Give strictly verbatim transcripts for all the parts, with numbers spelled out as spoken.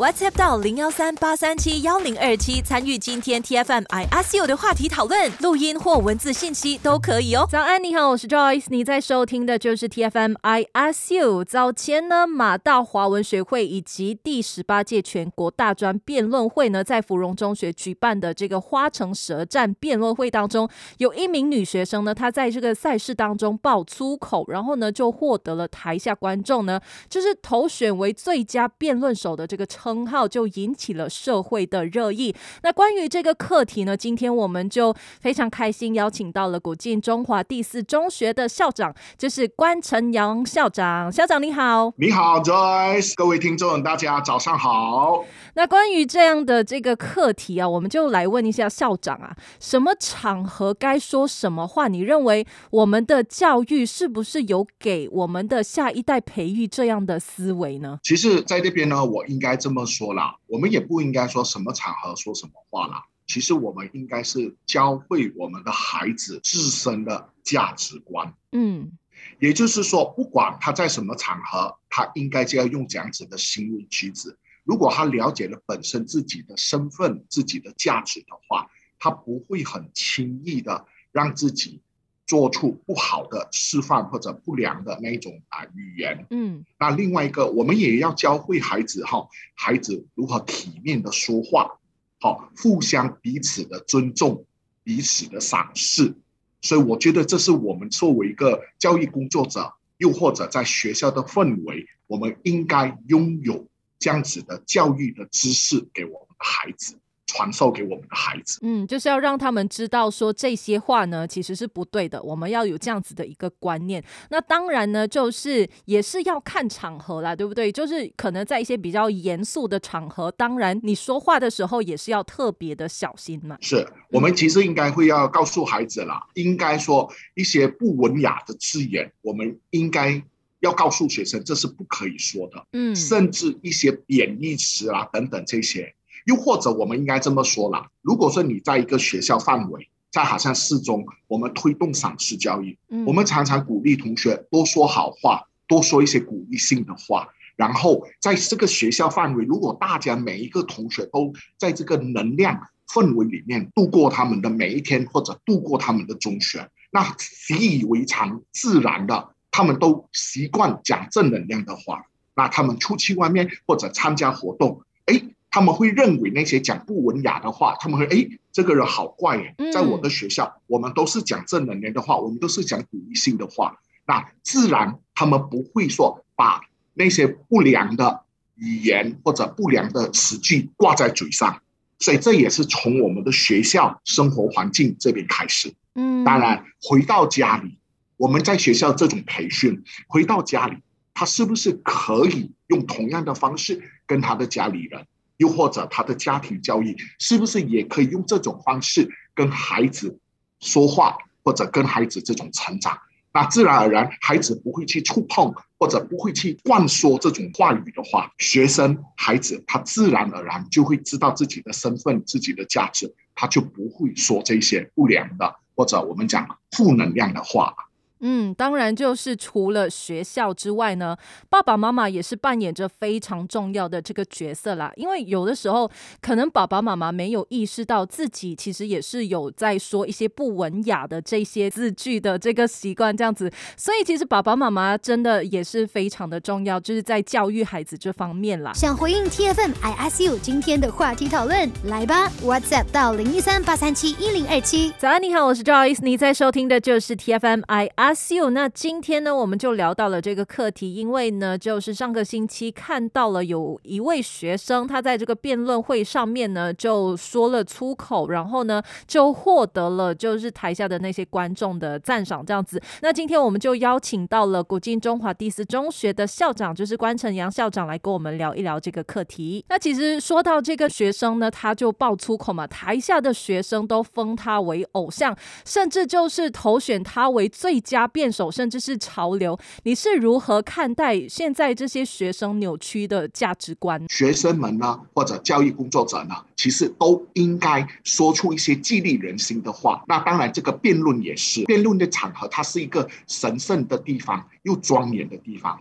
WhatsApp 到零一三八三七一零二七参与今天 T F M I Ask You 的话题讨论，录音或文字信息都可以哦。早安，你好，我是 Joyce， 你在收听的就是 T F M I Ask You。早前呢，马大华文学会以及第十八届全国大专辩论会呢，在芙蓉中学举办的这个花城舌战辩论会当中，有一名女学生呢，她在这个赛事当中爆粗口，然后呢就获得了台下观众呢就是投选为最佳辩论手的这个称号，就引起了社会的热议。那关于这个课题呢，今天我们就非常开心邀请到了古晋中华第四中学的校长，就是关晨阳校长。校长你好。 你好 Joyce， 各位听众大家早上好。 那关于这样的这个课题啊，我们就来问一下校长啊，什么场合该说什么话？你认为我们的教育是不是有给我们的下一代培育这样的思维呢？ 其实在这边呢，我应该这么说啦，我们也不应该说什么场合说什么话啦。其实我们应该是教会我们的孩子自身的价值观。嗯，也就是说，不管他在什么场合，他应该就要用这样子的行为举止。如果他了解了本身自己的身份、自己的价值的话，他不会很轻易的让自己做出不好的示范或者不良的那种啊语言。嗯，那另外一个，我们也要教会孩子哈，孩子如何体面的说话，好，互相彼此的尊重，彼此的赏识。所以我觉得这是我们作为一个教育工作者，又或者在学校的氛围，我们应该拥有这样子的教育的知识给我们的孩子，传授给我们的孩子。 嗯，就是要让他们知道说这些话呢其实是不对的，我们要有这样子的一个观念。那当然呢，就是也是要看场合啦，对不对？就是可能在一些比较严肃的场合，当然你说话的时候也是要特别的小心嘛。 是，我们其实应该会要告诉孩子啦，应该说一些不文雅的字眼，我们应该要告诉学生这是不可以说的。嗯，甚至一些贬义词啊等等这些。又或者我们应该这么说啦，如果说你在一个学校范围，在好像四中，我们推动赏识教育，嗯，我们常常鼓励同学多说好话，多说一些鼓励性的话，然后在这个学校范围，如果大家每一个同学都在这个能量氛围里面度过他们的每一天，或者度过他们的中学，那习以为常，自然的他们都习惯讲正能量的话，那他们出去外面或者参加活动，哎，他们会认为那些讲不文雅的话，他们会哎，这个人好怪耶。在我的学校，我们都是讲正能量的话，我们都是讲鼓励性的话，那自然他们不会说把那些不良的语言或者不良的词句挂在嘴上。所以这也是从我们的学校生活环境这边开始。嗯，当然回到家里，我们在学校这种培训，回到家里，他是不是可以用同样的方式跟他的家里人，又或者他的家庭教育，是不是也可以用这种方式跟孩子说话，或者跟孩子这种成长？那自然而然，孩子不会去触碰，或者不会去灌输这种话语的话，学生孩子他自然而然就会知道自己的身份、自己的价值，他就不会说这些不良的，或者我们讲负能量的话。 嗯，当然就是除了学校之外呢，爸爸妈妈也是扮演着非常重要的这个角色啦。因为有的时候可能爸爸妈妈没有意识到自己其实也是有在说一些不文雅的这些字句的这个习惯这样子，所以其实爸爸妈妈真的也是非常的重要，就是在教育孩子这方面啦。 想回应 T F M I Ask You 今天的话题讨论，来吧 WhatsApp 到零一三八三七一零二七。 早安你好，我是 Joyce， 你在收听的就是 T F M I Ask You。那今天呢，我们就聊到了这个课题，因为呢，就是上个星期看到了有一位学生，他在这个辩论会上面呢，就说了粗口，然后呢，就获得了就是台下的那些观众的赞赏，这样子。那今天我们就邀请到了古晋中华第四中学的校长，就是关晨阳校长来跟我们聊一聊这个课题。那其实说到这个学生呢，他就爆粗口嘛，台下的学生都封他为偶像，甚至就是投选他为最佳辩手，甚至是潮流。你是如何看待现在这些学生扭曲的价值观？ 学生们呢，或者教育工作者呢，其实都应该说出一些激励人心的话。那当然这个辩论也是，辩论的场合它是一个神圣的地方，又庄严的地方。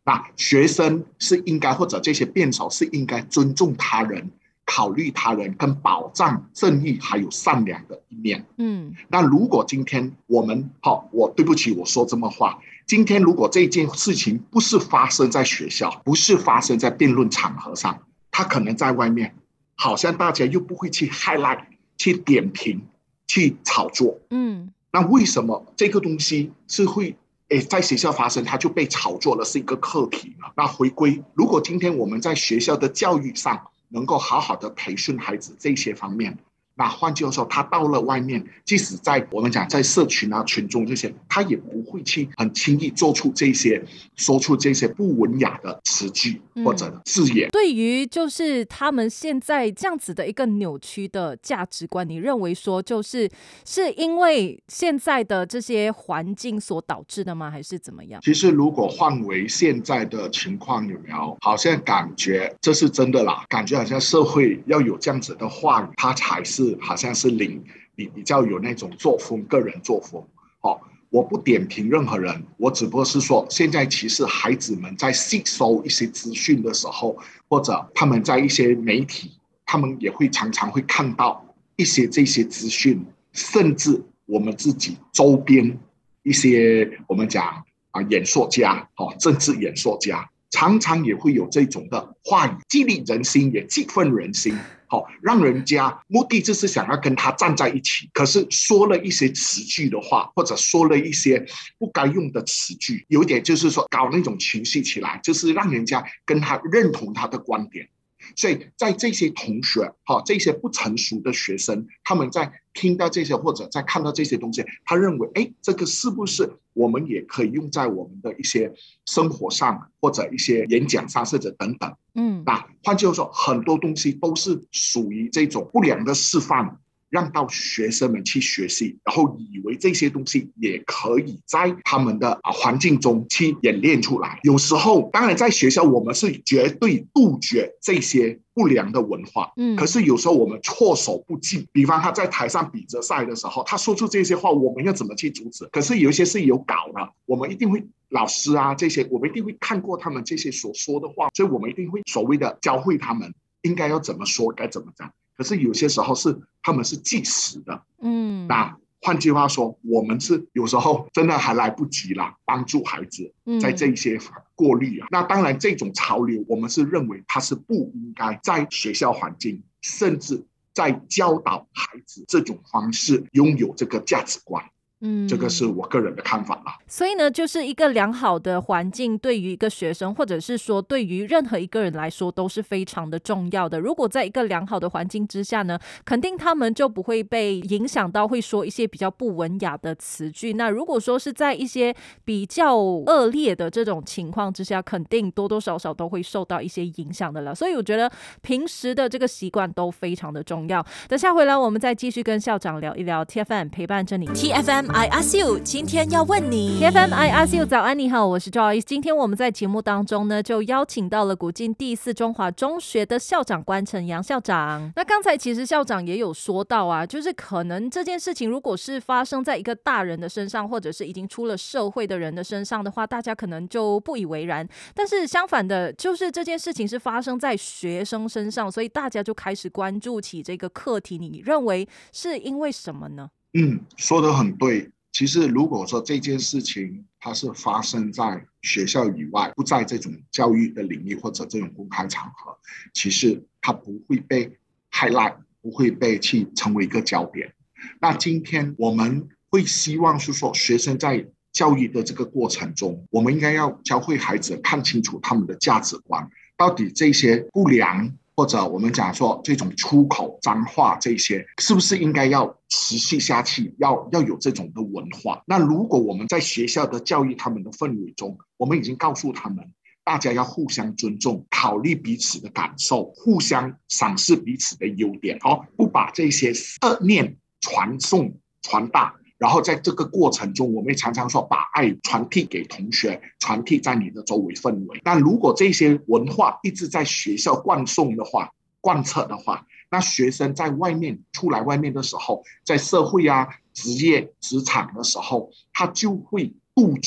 那学生是应该，或者这些辩手是应该尊重他人，考虑他人，跟保障正义还有善良的一面。嗯，那如果今天我们好，我对不起，我说这么话。今天如果这件事情不是发生在学校，不是发生在辩论场合上，他可能在外面，好像大家又不会去 highlight、去点评、去炒作。嗯，那为什么这个东西是会？诶，在学校发生，它就被炒作了，是一个课题了。那回归，如果今天我们在学校的教育上能够好好的培训孩子这些方面，那换句话说，他到了外面，即使在我们讲在社群啊、群众这些，他也不会去很轻易做出这些、说出这些不文雅的词句或者字眼。 嗯、对于就是他们现在这样子的一个扭曲的价值观，你认为说就是是因为现在的这些环境所导致的吗？还是怎么样？ 其实如果换为现在的情况，有没有好像感觉这是真的啦？感觉好像社会要有这样子的话语，它才是。好像是领你比较有那种作风，个人作风。哦，我不点评任何人，我只不过是说，现在其实孩子们在吸收一些资讯的时候，或者他们在一些媒体，他们也会常常会看到一些这些资讯，甚至我们自己周边一些我们讲啊演说家，哦，政治演说家，常常也会有这种的话语，激励人心，也激愤人心。好，让人家目的就是想要跟他站在一起，可是说了一些词句的话，或者说了一些不该用的词句，有点就是说搞那种情绪起来，就是让人家跟他认同他的观点。所以在这些同学，这些不成熟的学生，他们在听到这些或者在看到这些东西，他认为哎，这个是不是我们也可以用在我们的一些生活上，或者一些演讲上，或者等等。嗯，那换句话说，很多东西都是属于这种不良的示范，让到学生们去学习，然后以为这些东西也可以在他们的环境中去演练出来。有时候当然在学校我们是绝对杜绝这些不良的文化，嗯，可是有时候我们措手不及。比方他在台上比着赛的时候，他说出这些话，我们要怎么去阻止？可是有一些是有稿的，我们一定会老师啊这些，我们一定会看过他们这些所说的话，所以我们一定会所谓的教会他们应该要怎么说，该怎么讲。可是有些时候是他们是即时的，嗯，那换句话说，我们是有时候真的还来不及啦，帮助孩子在这些过滤啊。嗯、那当然，这种潮流我们是认为它是不应该在学校环境，甚至在教导孩子这种方式拥有这个价值观。嗯，这个是我个人的看法啦。 所以呢，就是一个良好的环境对于一个学生，或者是说对于任何一个人来说都是非常的重要的。如果在一个良好的环境之下呢，肯定他们就不会被影响到会说一些比较不文雅的词句。那如果说是在一些比较恶劣的这种情况之下，肯定多多少少都会受到一些影响的了。所以我觉得平时的这个习惯都非常的重要。等下回来我们再继续跟校长聊一聊 T F M 陪伴着你 T F M I ask you， 今天要问你 T F M I ask you， 早安你好，我是 Joyce。 今天我们在节目当中呢，就邀请到了古晋第四中华中学的校长关晨阳校长。那刚才其实校长也有说到啊，就是可能这件事情如果是发生在一个大人的身上，或者是已经出了社会的人的身上的话，大家可能就不以为然。但是相反的，就是这件事情是发生在学生身上，所以大家就开始关注起这个课题。你认为是因为什么呢？ 嗯，说得很对。其实如果说这件事情它是发生在学校以外，不在这种教育的领域或者这种公开场合，其实它不会被 highlight， 不会被去成为一个焦点。那今天我们会希望是说，学生在教育的这个过程中，我们应该要教会孩子看清楚他们的价值观，到底这些不良或者我们讲说这种出口脏话，这些是不是应该要持续下去，要要有这种的文化。那如果我们在学校的教育他们的氛围中，我们已经告诉他们大家要互相尊重，考虑彼此的感受，互相赏识彼此的优点，好，不把这些恶念传送传大。然后在这个过程中，我们常常说把爱传递给同学，传递在你的周围氛围。那如果这些文化一直在学校灌送的话，贯彻的话，那学生在外面出来外面的时候，在社会啊、职业、职场的时候，他就会杜绝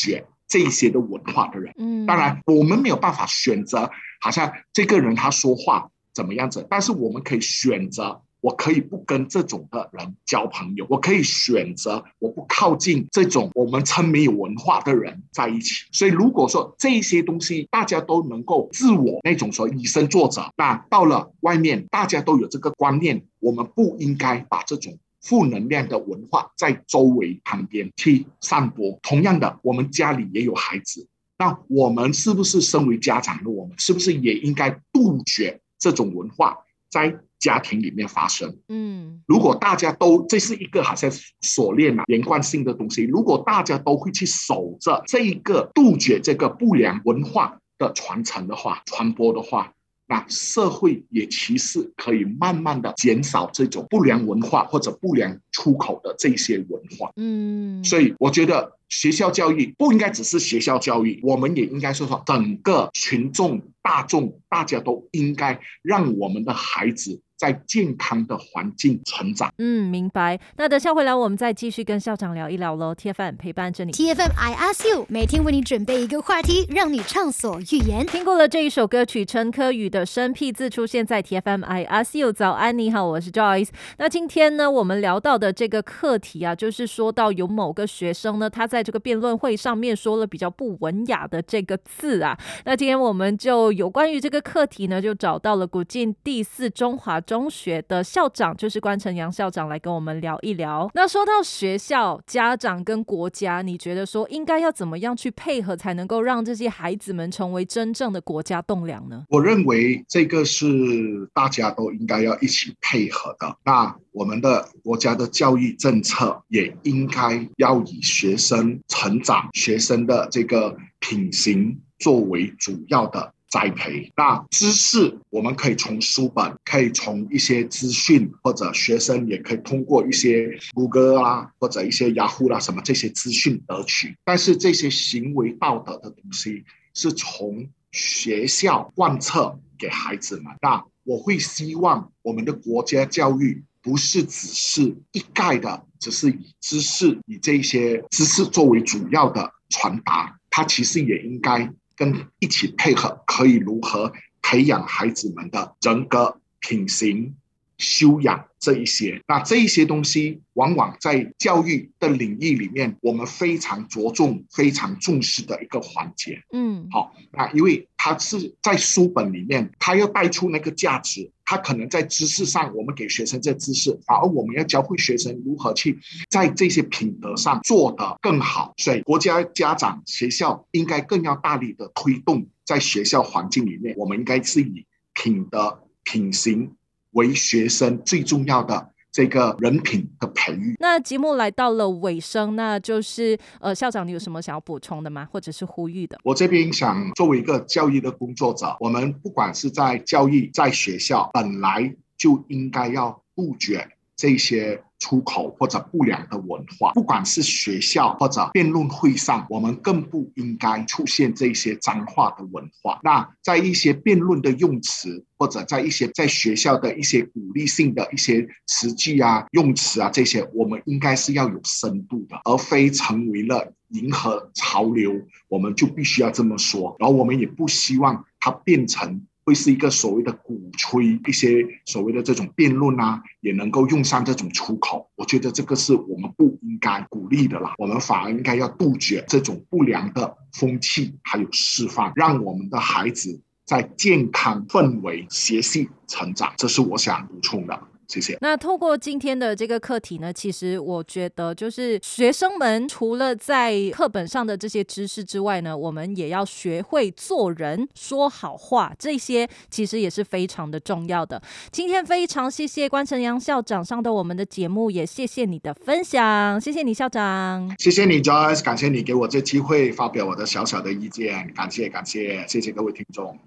这一些的文化的人。嗯，当然我们没有办法选择好像这个人他说话怎么样子，但是我们可以选择我可以不跟这种的人交朋友，我可以选择我不靠近这种我们称没有文化的人在一起。所以如果说这些东西大家都能够自我那种说以身作则，那到了外面大家都有这个观念，我们不应该把这种负能量的文化在周围旁边去散播。同样的，我们家里也有孩子，那我们是不是身为家长的我们是不是也应该杜绝这种文化在家庭里面发生？嗯，如果大家都，这是一个好像锁链啊，连贯性的东西，如果大家都会去守着这一个杜绝这个不良文化的传承的话，传播的话，那社会也其实可以慢慢的减少这种不良文化或者不良出口的这些文化。嗯，所以我觉得学校教育不应该只是学校教育，我们也应该说说整个群众大众，大家都应该让我们的孩子在健康的环境成长。 嗯，明白。那等下回来我们再继续跟校长聊一聊咯。T F M 陪伴着你， T F M I Ask You 每天为你准备一个话题，让你畅所欲言。 听过了这一首歌曲陈柯宇的生僻字出现在 T F M I Ask You。 早安你好，我是 Joyce。 那今天呢我们聊到的这个课题啊，就是说到有某个学生呢，他在这个辩论会上面说了比较不文雅的这个字啊。那今天我们就有关于这个课题呢，就找到了古晋第四中华中学的校长，就是关晨阳校长来跟我们聊一聊。那说到学校、家长跟国家，你觉得说应该要怎么样去配合，才能够让这些孩子们成为真正的国家栋梁呢？ 我认为这个是大家都应该要一起配合的。那我们的国家的教育政策也应该要以学生成长、学生的这个品行作为主要的栽培。那知识我们可以从书本，可以从一些资讯，或者学生也可以通过一些谷歌啊，或者一些 Yahoo 啦、啊、什么这些资讯得取。但是这些行为道德的东西是从学校贯彻给孩子们。那我会希望我们的国家教育不是只是一概的只是以知识以这些知识作为主要的传达，它其实也应该跟一起配合，可以如何培养孩子们的人格、品行、修养这一些。那这一些东西往往在教育的领域里面，我们非常着重、非常重视的一个环节。嗯，好，那因为它是在书本里面，它要带出那个价值，它可能在知识上我们给学生这知识，反而我们要教会学生如何去在这些品德上做得更好。所以国家、家长、学校应该更要大力的推动，在学校环境里面，我们应该是以品德、品行为学生最重要的这个人品的培育。 那节目来到了尾声，那就是呃，校长你有什么想要补充的吗？或者是呼吁的？ 我这边想作为一个教育的工作者，我们不管是在教育、在学校，本来就应该要杜绝这些出口或者不良的文化。不管是学校或者辩论会上，我们更不应该出现这些脏话的文化。那在一些辩论的用词，或者在一些在学校的一些鼓励性的一些词句啊、用词啊，这些我们应该是要有深度的，而非成为了迎合潮流我们就必须要这么说。然后我们也不希望它变成会是一个所谓的鼓吹一些所谓的这种辩论啊，也能够用上这种出口。我觉得这个是我们不应该鼓励的啦，我们反而应该要杜绝这种不良的风气还有释放，让我们的孩子在健康氛围学习成长，这是我想补充的。谢谢。 那透过今天的这个课题呢，其实我觉得就是学生们除了在课本上的这些知识之外呢，我们也要学会做人、说好话，这些其实也是非常的重要的。今天非常谢谢关晨阳校长上到我们的节目，也谢谢你的分享。谢谢你校长。 谢谢你 Joyce， 感谢你给我这机会发表我的小小的意见，感谢感谢谢谢各位听众。